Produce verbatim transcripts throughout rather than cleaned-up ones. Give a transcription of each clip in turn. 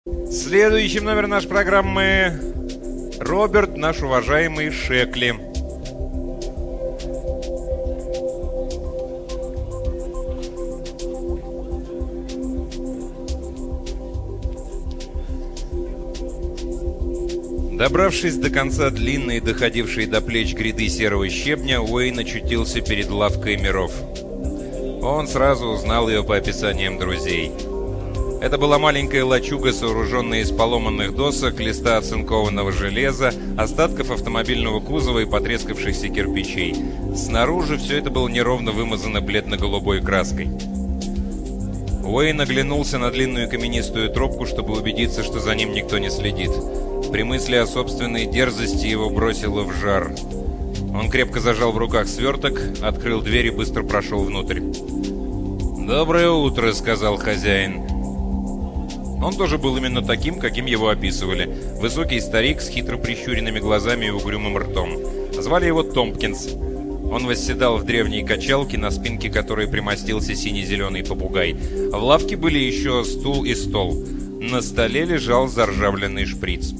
Следующий номер нашей программы — Роберт, наш уважаемый Шекли. Добравшись до конца длинной, доходившей до плеч гряды серого щебня, Уэйн очутился перед лавкой миров. Он сразу узнал ее по описаниям друзей. Это была маленькая лачуга, сооруженная из поломанных досок, листа оцинкованного железа, остатков автомобильного кузова и потрескавшихся кирпичей. Снаружи все это было неровно вымазано бледно-голубой краской. Уэйн оглянулся на длинную каменистую тропку, чтобы убедиться, что за ним никто не следит. При мысли о собственной дерзости его бросило в жар. Он крепко зажал в руках сверток, открыл дверь и быстро прошел внутрь. «Доброе утро», — сказал хозяин. Он тоже был именно таким, каким его описывали. Высокий старик с хитро прищуренными глазами и угрюмым ртом. Звали его Томпкинс. Он восседал в древней качалке, на спинке которой примостился сине-зеленый попугай. В лавке были еще стул и стол. На столе лежал заржавленный шприц.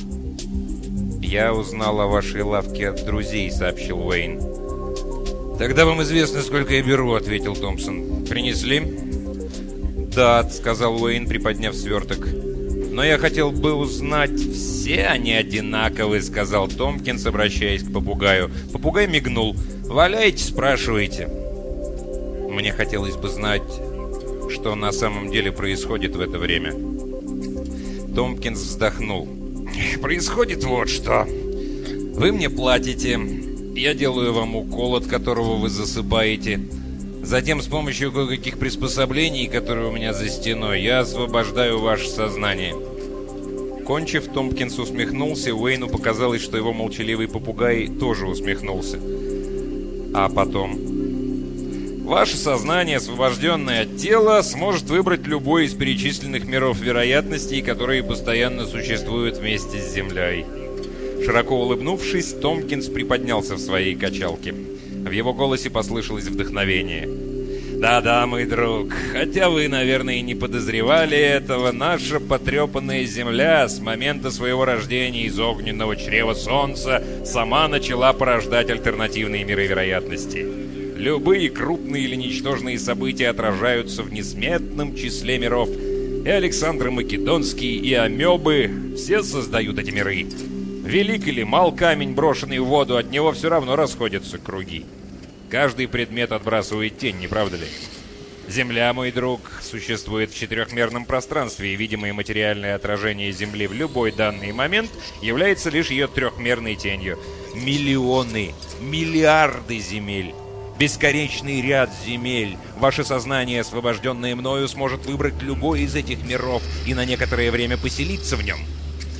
«Я узнал о вашей лавке от друзей», — сообщил Уэйн. «Тогда вам известно, сколько я беру», — ответил Томпсон. «Принесли?» «Да», — сказал Уэйн, приподняв сверток. «Но я хотел бы узнать...» «Все они одинаковы», — сказал Томпкинс, обращаясь к попугаю. Попугай мигнул. «Валяйте, спрашивайте». Мне хотелось бы знать, что на самом деле происходит в это время. Томпкинс вздохнул. «Происходит вот что. Вы мне платите, я делаю вам укол, от которого вы засыпаете. Затем с помощью кое-каких приспособлений, которые у меня за стеной, я освобождаю ваше сознание». Кончив, Томпкинс усмехнулся, Уэйну показалось, что его молчаливый попугай тоже усмехнулся. А потом... «Ваше сознание, освобожденное от тела, сможет выбрать любой из перечисленных миров вероятностей, которые постоянно существуют вместе с Землей». Широко улыбнувшись, Томпкинс приподнялся в своей качалке. В его голосе послышалось вдохновение. «Да-да, мой друг, хотя вы, наверное, и не подозревали этого, наша потрепанная Земля с момента своего рождения из огненного чрева Солнца сама начала порождать альтернативные миры вероятности. Любые крупные или ничтожные события отражаются в несметном числе миров. И Александр Македонский, и амебы — все создают эти миры. Велик или мал камень, брошенный в воду, от него все равно расходятся круги. Каждый предмет отбрасывает тень, не правда ли? Земля, мой друг, существует в четырехмерном пространстве, и видимое материальное отражение Земли в любой данный момент является лишь ее трехмерной тенью. Миллионы, миллиарды земель, бесконечный ряд земель. Ваше сознание, освобожденное мною, сможет выбрать любой из этих миров и на некоторое время поселиться в нем».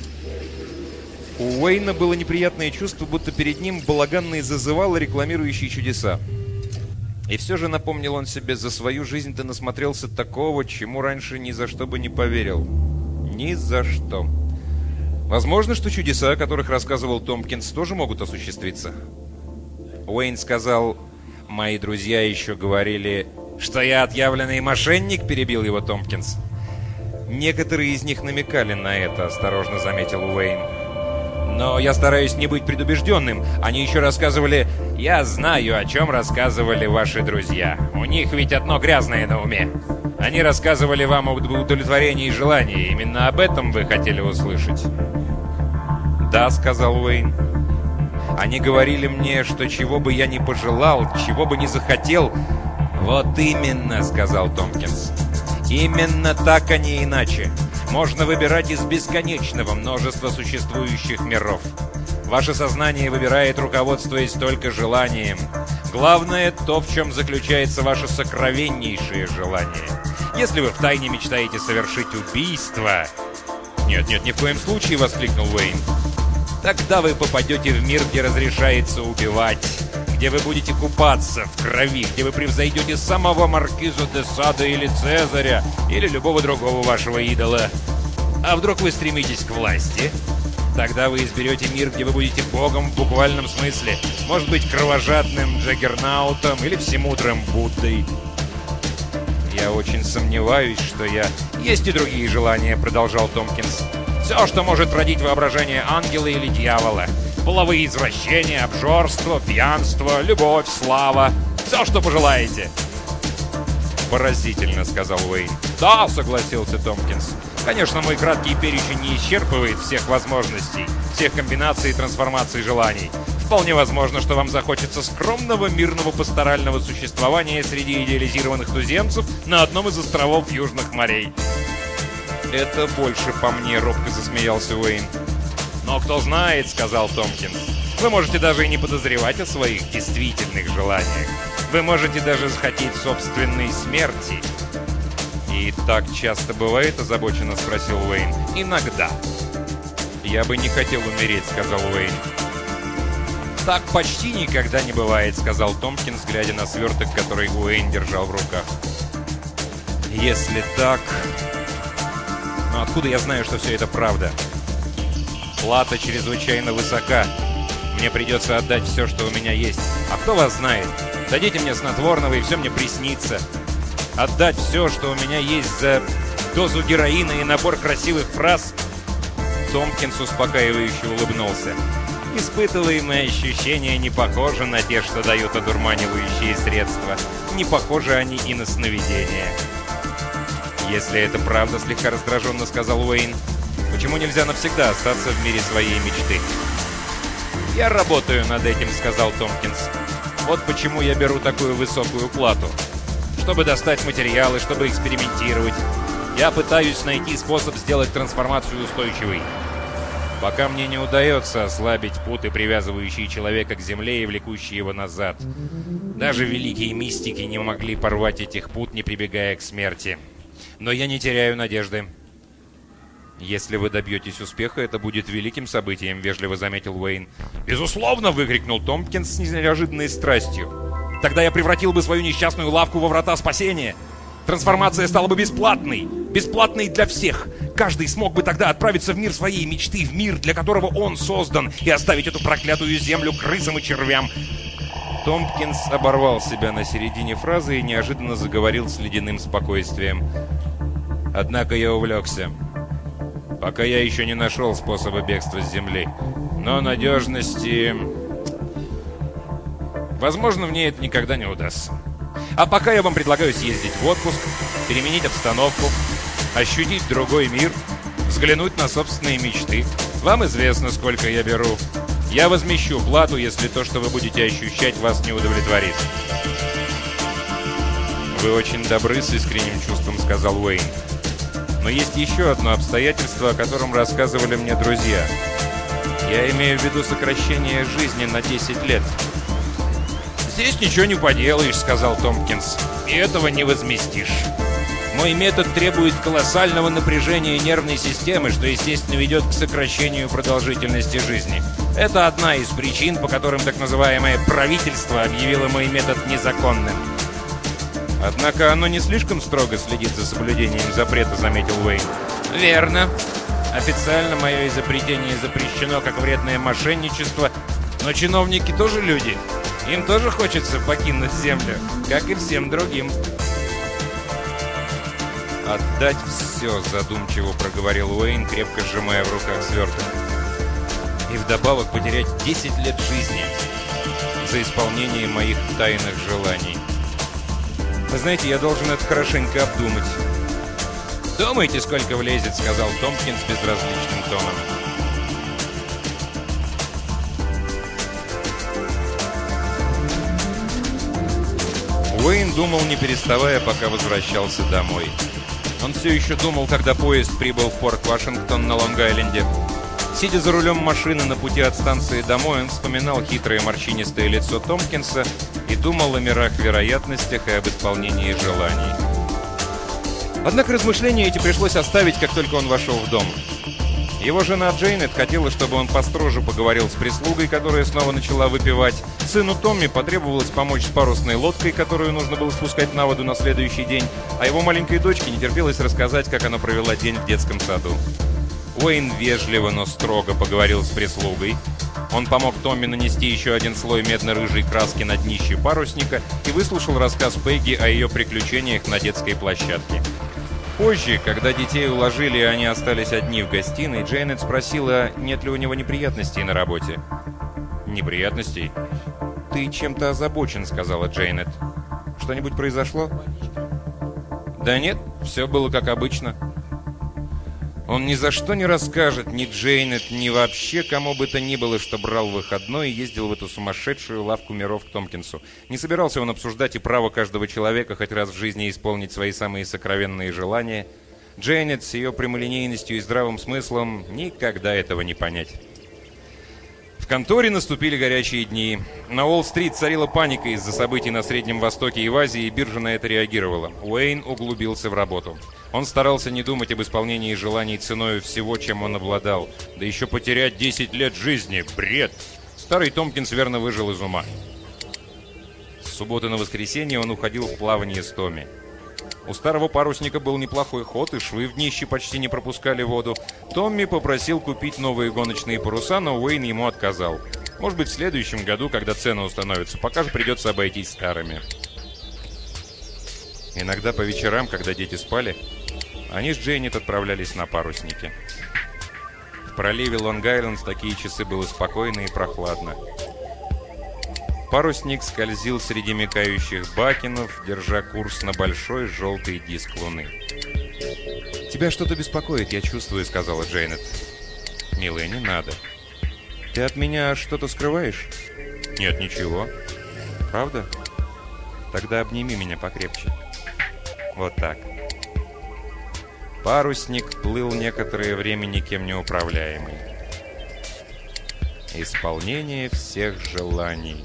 У Уэйна было неприятное чувство, будто перед ним балаганный зазывало, рекламирующий чудеса. И все же, напомнил он себе, за свою жизнь ты насмотрелся такого, чему раньше ни за что бы не поверил. Ни за что. Возможно, что чудеса, о которых рассказывал Томпкинс, тоже могут осуществиться. Уэйн сказал: «Мои друзья еще говорили, что я отъявленный мошенник», — перебил его Томпкинс. «Некоторые из них намекали на это», — осторожно заметил Уэйн. «Но я стараюсь не быть предубежденным. Они еще рассказывали...» «Я знаю, о чем рассказывали ваши друзья. У них ведь одно грязное на уме. Они рассказывали вам об удовлетворении желаний. Именно об этом вы хотели услышать». «Да», — сказал Уэйн. «Они говорили мне, что чего бы я ни пожелал, чего бы ни захотел...» «Вот именно», — сказал Томпкинс. «Именно так, а не иначе. Можно выбирать из бесконечного множества существующих миров. Ваше сознание выбирает, руководствуясь только желанием. Главное — то, в чем заключается ваше сокровеннейшее желание. Если вы втайне мечтаете совершить убийство...» «Нет-нет, ни в коем случае», — воскликнул Уэйн. «Тогда вы попадете в мир, где разрешается убивать, где вы будете купаться в крови, где вы превзойдете самого Маркиза де Сада или Цезаря, или любого другого вашего идола. А вдруг вы стремитесь к власти? Тогда вы изберете мир, где вы будете богом в буквальном смысле. Может быть, кровожадным Джаггернаутом или всемудрым Буддой. «Я очень сомневаюсь, что я...» «Есть и другие желания», — продолжал Томпкинс. «Все, что может родить воображение ангела или дьявола. Половые извращения, обжорство, пьянство, любовь, слава. Все, что пожелаете». «Поразительно», — сказал Уэйн. «Да», — согласился Томпкинс. «Конечно, мой краткий перечень не исчерпывает всех возможностей, всех комбинаций и трансформаций желаний. Вполне возможно, что вам захочется скромного, мирного, пасторального существования среди идеализированных туземцев на одном из островов Южных морей». «Это больше по мне», — робко засмеялся Уэйн. «Но кто знает», — сказал Томпкинс. «Вы можете даже и не подозревать о своих действительных желаниях. Вы можете даже захотеть собственной смерти». «И так часто бывает?» — озабоченно спросил Уэйн. «Иногда». «Я бы не хотел умереть», — сказал Уэйн. «Так почти никогда не бывает», — сказал Томпкинс, глядя на сверток, который Уэйн держал в руках. «Если так... Но откуда я знаю, что все это правда? Плата чрезвычайно высока. Мне придется отдать все, что у меня есть. А кто вас знает? Дадите мне снотворного, и все мне приснится. Отдать все, что у меня есть за дозу героина и набор красивых фраз?» Томпкинс успокаивающе улыбнулся. «Испытываемые ощущения не похожи на те, что дают одурманивающие средства. Не похожи они и на сновидения». «Если это правда», — слегка раздраженно сказал Уэйн, «почему нельзя навсегда остаться в мире своей мечты?» «Я работаю над этим», — сказал Томпкинс. «Вот почему я беру такую высокую плату. Чтобы достать материалы, чтобы экспериментировать. Я пытаюсь найти способ сделать трансформацию устойчивой. Пока мне не удается ослабить путы, привязывающие человека к земле и влекущие его назад. Даже великие мистики не могли порвать этих пут, не прибегая к смерти. Но я не теряю надежды». «Если вы добьетесь успеха, это будет великим событием», — вежливо заметил Уэйн. «Безусловно!» — выкрикнул Томпкинс с неожиданной страстью. «Тогда я превратил бы свою несчастную лавку во врата спасения. Трансформация стала бы бесплатной. Бесплатной для всех. Каждый смог бы тогда отправиться в мир своей мечты, в мир, для которого он создан, и оставить эту проклятую землю крысам и червям». Томпкинс оборвал себя на середине фразы и неожиданно заговорил с ледяным спокойствием. «Однако я увлекся. Пока я еще не нашел способа бегства с земли. Но надежности... Возможно, мне это никогда не удастся. А пока я вам предлагаю съездить в отпуск, переменить обстановку, ощутить другой мир, взглянуть на собственные мечты. Вам известно, сколько я беру. Я возмещу плату, если то, что вы будете ощущать, вас не удовлетворит». «Вы очень добры», — с искренним чувством сказал Уэйн. «Но есть еще одно обстоятельство, о котором рассказывали мне друзья. Я имею в виду сокращение жизни на десять лет». «Здесь ничего не поделаешь», — сказал Томпкинс. «И этого не возместишь. Мой метод требует колоссального напряжения нервной системы, что, естественно, ведет к сокращению продолжительности жизни. Это одна из причин, по которым так называемое правительство объявило мой метод незаконным». «Однако оно не слишком строго следит за соблюдением запрета», — заметил Уэйн. «Верно. Официально мое изобретение запрещено как вредное мошенничество, но чиновники тоже люди. Им тоже хочется покинуть землю, как и всем другим». «Отдать все», — задумчиво проговорил Уэйн, крепко сжимая в руках сверток. «И вдобавок потерять десять лет жизни за исполнение моих тайных желаний. Вы знаете, я должен это хорошенько обдумать». «Думайте, сколько влезет», — сказал Томпкинс безразличным тоном. Уэйн думал, не переставая, пока возвращался домой. Он все еще думал, когда поезд прибыл в порт Вашингтон на Лонг-Айленде. Сидя за рулем машины на пути от станции домой, он вспоминал хитрое морщинистое лицо Томпкинса и думал о мирах вероятностях и об исполнении желаний. Однако размышления эти пришлось оставить, как только он вошел в дом. Его жена Джейнет хотела, чтобы он построже поговорил с прислугой, которая снова начала выпивать. Сыну Томми потребовалось помочь с парусной лодкой, которую нужно было спускать на воду на следующий день, а его маленькой дочке не терпелось рассказать, как она провела день в детском саду. Уэйн вежливо, но строго поговорил с прислугой. Он помог Томми нанести еще один слой медно-рыжей краски на днище парусника и выслушал рассказ Пегги о ее приключениях на детской площадке. Позже, когда детей уложили и они остались одни в гостиной, Джейнет спросила, нет ли у него неприятностей на работе. «Неприятностей?» «Ты чем-то озабочен», — сказала Джейнет. «Что-нибудь произошло?» «Да нет, все было как обычно». Он ни за что не расскажет ни Джейнет, ни вообще кому бы то ни было, что брал выходной и ездил в эту сумасшедшую лавку миров к Томпкинсу. Не собирался он обсуждать и право каждого человека хоть раз в жизни исполнить свои самые сокровенные желания. Джейнет с ее прямолинейностью и здравым смыслом никогда этого не понять. В конторе наступили горячие дни. На Уолл-стрит царила паника из-за событий на Среднем Востоке и в Азии, и биржа на это реагировала. Уэйн углубился в работу. Он старался не думать об исполнении желаний ценой всего, чем он обладал. Да еще потерять десять лет жизни. Бред! Старый Томпкинс верно выжил из ума. С субботы на воскресенье он уходил в плавание с Томми. У старого парусника был неплохой ход, и швы в днище почти не пропускали воду. Томми попросил купить новые гоночные паруса, но Уэйн ему отказал. Может быть, в следующем году, когда цены установятся, пока же придется обойтись старыми. Иногда по вечерам, когда дети спали, они с Джейнет отправлялись на паруснике. В проливе Лонг-Айленд в такие часы было спокойно и прохладно. Парусник скользил среди мелькающих бакенов, держа курс на большой желтый диск луны. «Тебя что-то беспокоит, я чувствую», — сказала Джейнет. «Милая, не надо. Ты от меня что-то скрываешь?» «Нет, ничего». «Правда? Тогда обними меня покрепче». Вот так. Парусник плыл некоторое время никем не управляемый. Исполнение всех желаний.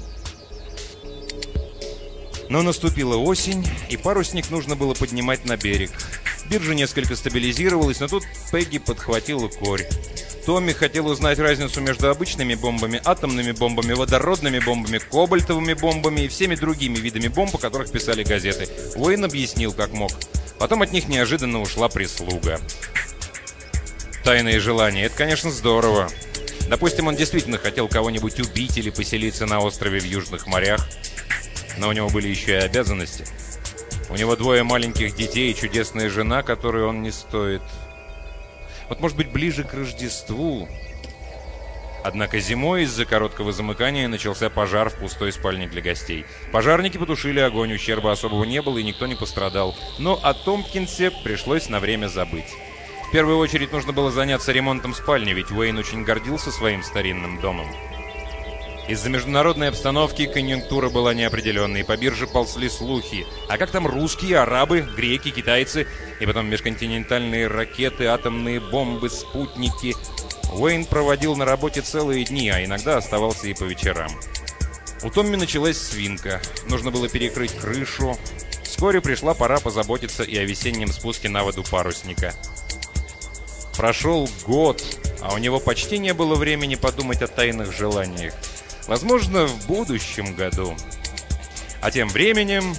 Но наступила осень, и парусник нужно было поднимать на берег. Биржа несколько стабилизировалась, но тут Пегги подхватила корь. Томми хотел узнать разницу между обычными бомбами, атомными бомбами, водородными бомбами, кобальтовыми бомбами и всеми другими видами бомб, о которых писали газеты. Уэйн объяснил, как мог. Потом от них неожиданно ушла прислуга. Тайные желания — это, конечно, здорово. Допустим, он действительно хотел кого-нибудь убить или поселиться на острове в Южных морях. Но у него были еще и обязанности. У него двое маленьких детей и чудесная жена, которую он не стоит. Вот, может быть, ближе к Рождеству. Однако зимой из-за короткого замыкания начался пожар в пустой спальне для гостей. Пожарники потушили огонь, ущерба особого не было и никто не пострадал. Но о Томпкинсе пришлось на время забыть. В первую очередь нужно было заняться ремонтом спальни, ведь Уэйн очень гордился своим старинным домом. Из-за международной обстановки конъюнктура была неопределенной, по бирже ползли слухи. А как там русские, арабы, греки, китайцы, и потом межконтинентальные ракеты, атомные бомбы, спутники. Уэйн проводил на работе целые дни, а иногда оставался и по вечерам. У Томми началась свинка. Нужно было перекрыть крышу. Вскоре пришла пора позаботиться и о весеннем спуске на воду парусника. Прошел год, а у него почти не было времени подумать о тайных желаниях. Возможно, в будущем году. А тем временем...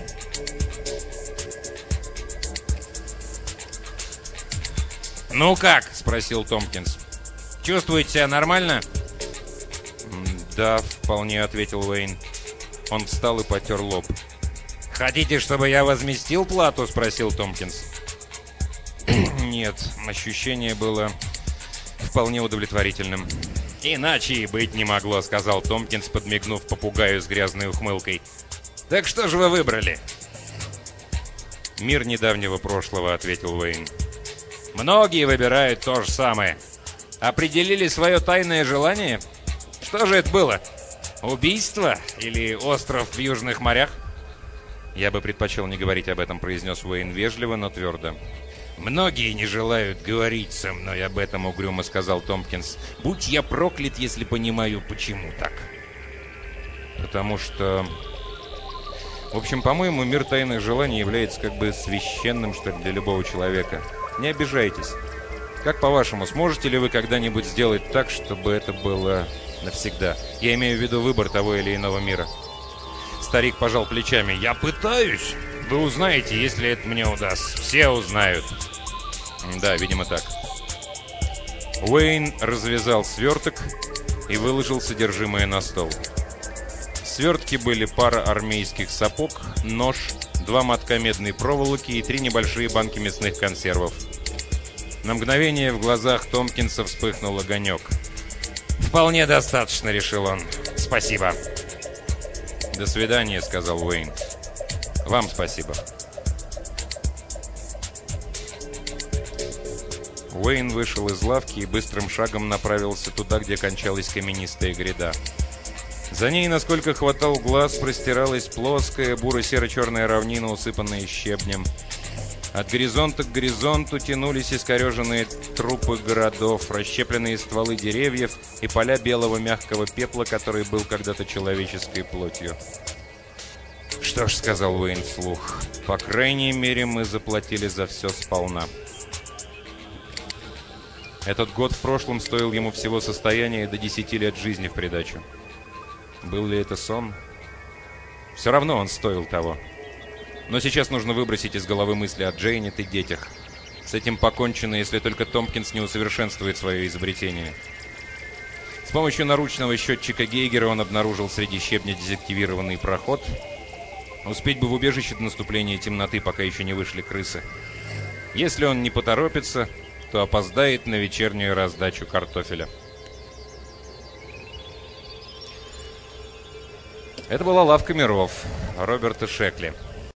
«Ну как?» — спросил Томпкинс. «Чувствуете себя нормально?» «Да, вполне», — ответил Уэйн. Он встал и потер лоб. «Хотите, чтобы я возместил плату?» — спросил Томпкинс. «Нет, ощущение было вполне удовлетворительным». «Иначе и быть не могло», — сказал Томпкинс, подмигнув попугаю с грязной ухмылкой. «Так что же вы выбрали?» «Мир недавнего прошлого», — ответил Уэйн. «Многие выбирают то же самое. Определили свое тайное желание? Что же это было? Убийство или остров в Южных морях?» «Я бы предпочел не говорить об этом», — произнес Уэйн вежливо, но твердо. «Многие не желают говорить со мной об этом», — угрюмо сказал Томпкинс. «Будь я проклят, если понимаю, почему так». «Потому что... В общем, по-моему, мир тайных желаний является как бы священным, что ли, для любого человека. Не обижайтесь. Как по-вашему, сможете ли вы когда-нибудь сделать так, чтобы это было навсегда? Я имею в виду выбор того или иного мира». Старик пожал плечами. «Я пытаюсь. Вы узнаете, если это мне удастся. Все узнают». «Да, видимо, так». Уэйн развязал сверток и выложил содержимое на стол. В свертке были пара армейских сапог, нож, два мотка медной проволоки и три небольшие банки мясных консервов. На мгновение в глазах Томпкинса вспыхнул огонек. «Вполне достаточно», — решил он. «Спасибо». «До свидания», — сказал Уэйн. «Вам спасибо». Уэйн вышел из лавки и быстрым шагом направился туда, где кончалась каменистая гряда. За ней, насколько хватал глаз, простиралась плоская буро-серо-черная равнина, усыпанная щебнем. От горизонта к горизонту тянулись искореженные трупы городов, расщепленные стволы деревьев и поля белого мягкого пепла, который был когда-то человеческой плотью. «Что ж», — сказал Уэйн вслух, — «по крайней мере, мы заплатили за все сполна». Этот год в прошлом стоил ему всего состояния до десяти лет жизни в придачу. Был ли это сон? Все равно он стоил того. Но сейчас нужно выбросить из головы мысли о Джейнет и детях. С этим покончено, если только Томпкинс не усовершенствует свое изобретение. С помощью наручного счетчика Гейгера он обнаружил среди щебня дезактивированный проход. Успеть бы в убежище до наступления темноты, пока еще не вышли крысы. Если он не поторопится, то опоздает на вечернюю раздачу картофеля. Это была лавка миров Роберта Шекли.